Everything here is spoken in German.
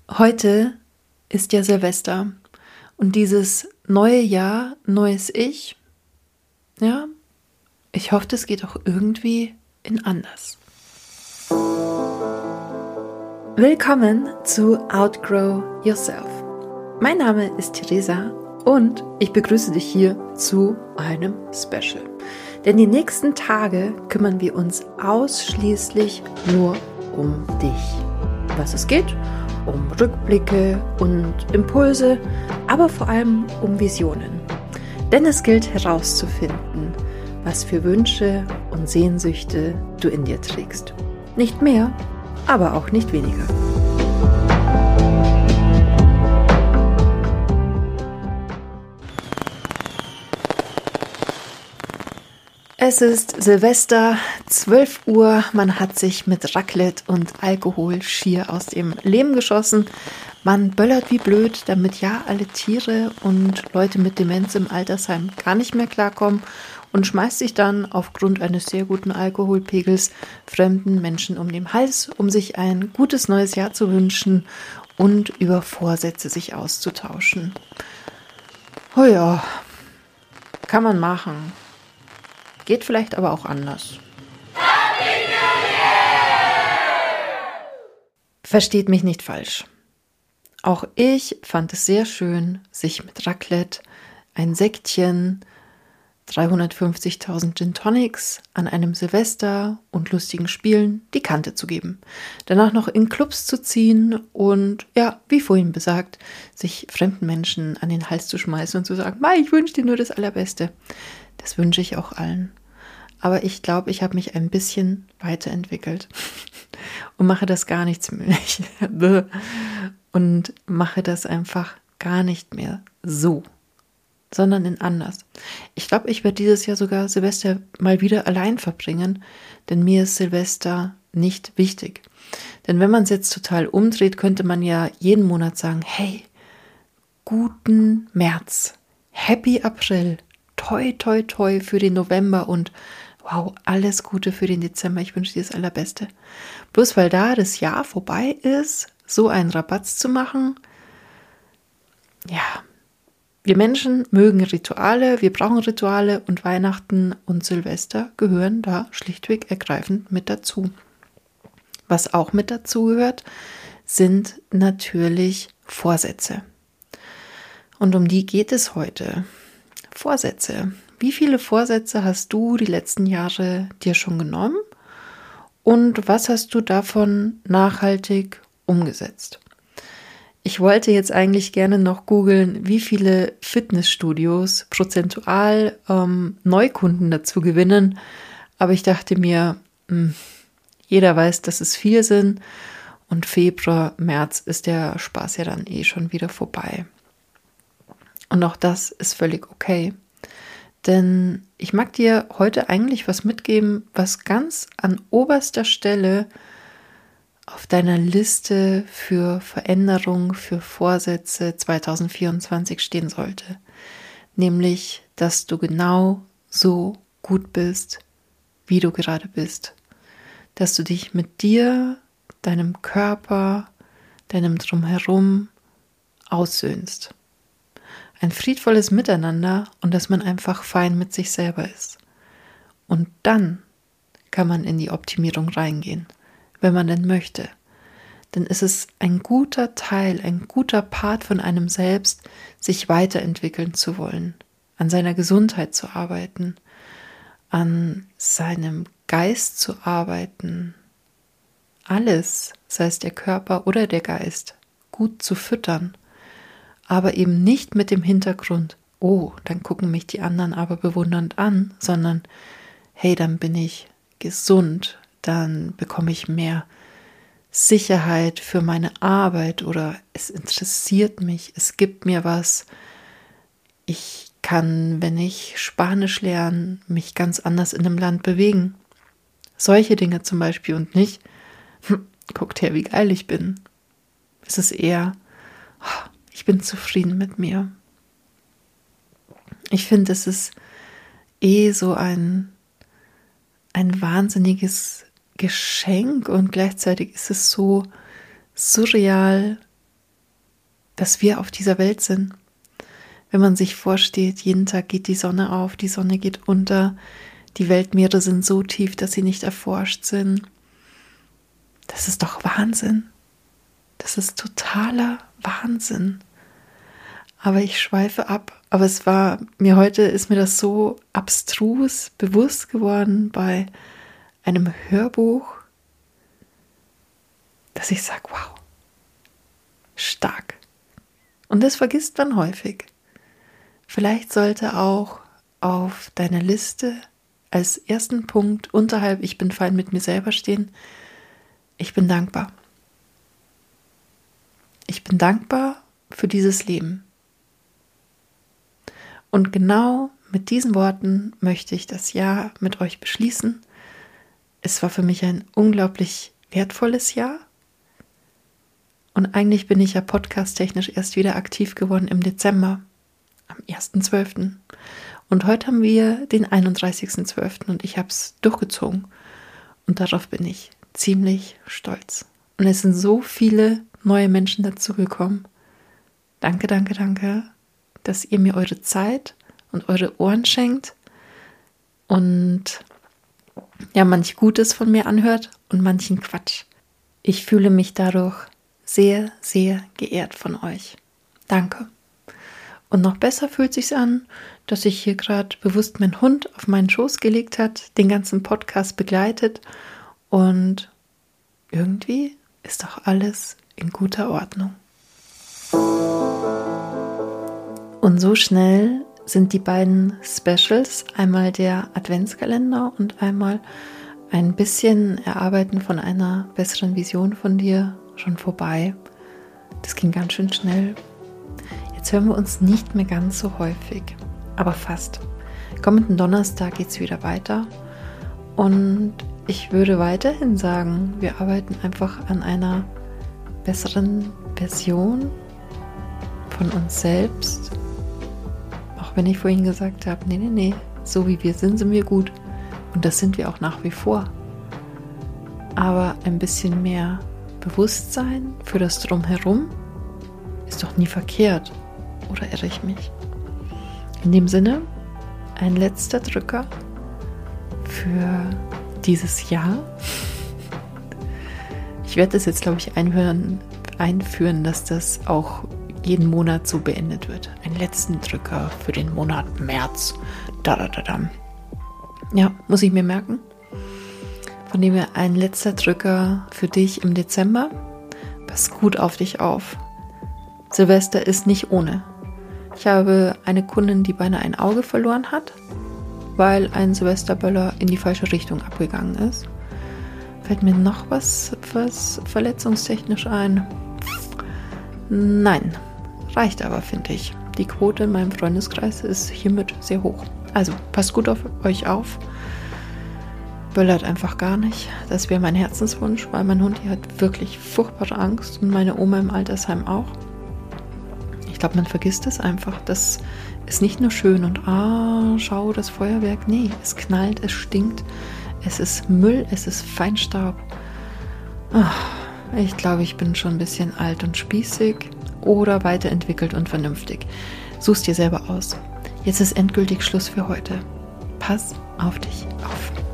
Heute ist ja Silvester und dieses neue Jahr, neues Ich, ja, ich hoffe, das geht auch irgendwie in anders. Willkommen zu Outgrow Yourself. Mein Name ist Theresa und ich begrüße dich hier zu einem Special. Denn die nächsten Tage kümmern wir uns ausschließlich nur um dich. Was es geht? Um Rückblicke und Impulse, aber vor allem um Visionen. Denn es gilt herauszufinden, was für Wünsche und Sehnsüchte du in dir trägst. Nicht mehr, aber auch nicht weniger. Es ist Silvester, 12 Uhr, man hat sich mit Raclette und Alkohol schier aus dem Leben geschossen. Man böllert wie blöd, damit ja alle Tiere und Leute mit Demenz im Altersheim gar nicht mehr klarkommen und schmeißt sich dann aufgrund eines sehr guten Alkoholpegels fremden Menschen um den Hals, um sich ein gutes neues Jahr zu wünschen und über Vorsätze sich auszutauschen. Oh ja, kann man machen. Geht vielleicht aber auch anders. Versteht mich nicht falsch. Auch ich fand es sehr schön, sich mit Raclette, ein Sektchen, 350.000 Gin Tonics an einem Silvester und lustigen Spielen die Kante zu geben. Danach noch in Clubs zu ziehen und, ja, wie vorhin besagt, sich fremden Menschen an den Hals zu schmeißen und zu sagen, ich wünsche dir nur das Allerbeste. Das wünsche ich auch allen. Aber ich glaube, ich habe mich ein bisschen weiterentwickelt und mache das gar nichts mehr. Und mache das einfach gar nicht mehr so, sondern in anders. Ich glaube, ich werde dieses Jahr sogar Silvester mal wieder allein verbringen, denn mir ist Silvester nicht wichtig. Denn wenn man es jetzt total umdreht, könnte man ja jeden Monat sagen, hey, guten März, Happy April, toi, toi, toi für den November und wow, alles Gute für den Dezember, ich wünsche dir das Allerbeste. Bloß weil da das Jahr vorbei ist, so einen Rabatz zu machen, ja, wir Menschen mögen Rituale, wir brauchen Rituale und Weihnachten und Silvester gehören da schlichtweg ergreifend mit dazu. Was auch mit dazu gehört, sind natürlich Vorsätze. Und um die geht es heute. Vorsätze. Wie viele Vorsätze hast du die letzten Jahre dir schon genommen? Und was hast du davon nachhaltig umgesetzt? Ich wollte jetzt eigentlich gerne noch googeln, wie viele Fitnessstudios prozentual Neukunden dazu gewinnen. Aber ich dachte mir, jeder weiß, dass es 4 sind. Und Februar, März ist der Spaß ja dann schon wieder vorbei. Und auch das ist völlig okay. Denn ich mag dir heute eigentlich was mitgeben, was ganz an oberster Stelle auf deiner Liste für Veränderung, für Vorsätze 2024 stehen sollte. Nämlich, dass du genau so gut bist, wie du gerade bist. Dass du dich mit dir, deinem Körper, deinem Drumherum aussöhnst. Ein friedvolles Miteinander und dass man einfach fein mit sich selber ist. Und dann kann man in die Optimierung reingehen, wenn man denn möchte. Denn es ist ein guter Teil, ein guter Part von einem selbst, sich weiterentwickeln zu wollen, an seiner Gesundheit zu arbeiten, an seinem Geist zu arbeiten. Alles, sei es der Körper oder der Geist, gut zu füttern. Aber eben nicht mit dem Hintergrund, dann gucken mich die anderen aber bewundernd an, sondern hey, dann bin ich gesund, dann bekomme ich mehr Sicherheit für meine Arbeit oder es interessiert mich, es gibt mir was. Ich kann, wenn ich Spanisch lerne, mich ganz anders in einem Land bewegen. Solche Dinge zum Beispiel und nicht, guckt her, wie geil ich bin. Es ist eher, ich bin zufrieden mit mir. Ich finde, es ist so ein wahnsinniges Geschenk und gleichzeitig ist es so surreal, dass wir auf dieser Welt sind. Wenn man sich vorstellt, jeden Tag geht die Sonne auf, die Sonne geht unter, die Weltmeere sind so tief, dass sie nicht erforscht sind. Das ist doch Wahnsinn. Das ist totaler Wahnsinn. Aber ich schweife ab. Aber ist mir das so abstrus bewusst geworden bei einem Hörbuch, dass ich sage, wow, stark. Und das vergisst man häufig. Vielleicht sollte auch auf deiner Liste als ersten Punkt unterhalb ich bin fein mit mir selber stehen, ich bin dankbar. Ich bin dankbar für dieses Leben. Und genau mit diesen Worten möchte ich das Jahr mit euch beschließen. Es war für mich ein unglaublich wertvolles Jahr. Und eigentlich bin ich ja podcast-technisch erst wieder aktiv geworden im Dezember, am 1.12. Und heute haben wir den 31.12. und ich habe es durchgezogen. Und darauf bin ich ziemlich stolz. Und es sind so viele neue Menschen dazugekommen. Danke, danke, danke, dass ihr mir eure Zeit und eure Ohren schenkt und ja, manch Gutes von mir anhört und manchen Quatsch. Ich fühle mich dadurch sehr, sehr geehrt von euch. Danke. Und noch besser fühlt sich's an, dass sich hier gerade bewusst mein Hund auf meinen Schoß gelegt hat, den ganzen Podcast begleitet und irgendwie ist doch alles in guter Ordnung. Und so schnell sind die beiden Specials, einmal der Adventskalender und einmal ein bisschen Erarbeiten von einer besseren Vision von dir, schon vorbei. Das ging ganz schön schnell. Jetzt hören wir uns nicht mehr ganz so häufig, aber fast. Kommenden Donnerstag geht es wieder weiter und ich würde weiterhin sagen, wir arbeiten einfach an einer besseren Version von uns selbst. Auch wenn ich vorhin gesagt habe, nee, so wie wir sind wir gut. Und das sind wir auch nach wie vor. Aber ein bisschen mehr Bewusstsein für das Drumherum ist doch nie verkehrt. Oder irre ich mich? In dem Sinne, ein letzter Drücker für dieses Jahr. Ich werde das jetzt, glaube ich, einführen, dass das auch jeden Monat so beendet wird. Einen letzten Drücker für den Monat März. Ja, muss ich mir merken. Von dem her ein letzter Drücker für dich im Dezember. Pass gut auf dich auf. Silvester ist nicht ohne. Ich habe eine Kundin, die beinahe ein Auge verloren hat, weil ein Silvesterböller in die falsche Richtung abgegangen ist. Fällt mir noch was verletzungstechnisch ein? Nein, reicht aber, finde ich. Die Quote in meinem Freundeskreis ist hiermit sehr hoch. Also, passt gut auf euch auf. Böllert einfach gar nicht. Das wäre mein Herzenswunsch, weil mein Hund hier hat wirklich furchtbare Angst und meine Oma im Altersheim auch. Ich glaube, man vergisst es einfach. Das ist nicht nur schön und schau, das Feuerwerk. Nee, es knallt, es stinkt, es ist Müll, es ist Feinstaub. Ich glaube, ich bin schon ein bisschen alt und spießig oder weiterentwickelt und vernünftig. Such's dir selber aus. Jetzt ist endgültig Schluss für heute. Pass auf dich auf.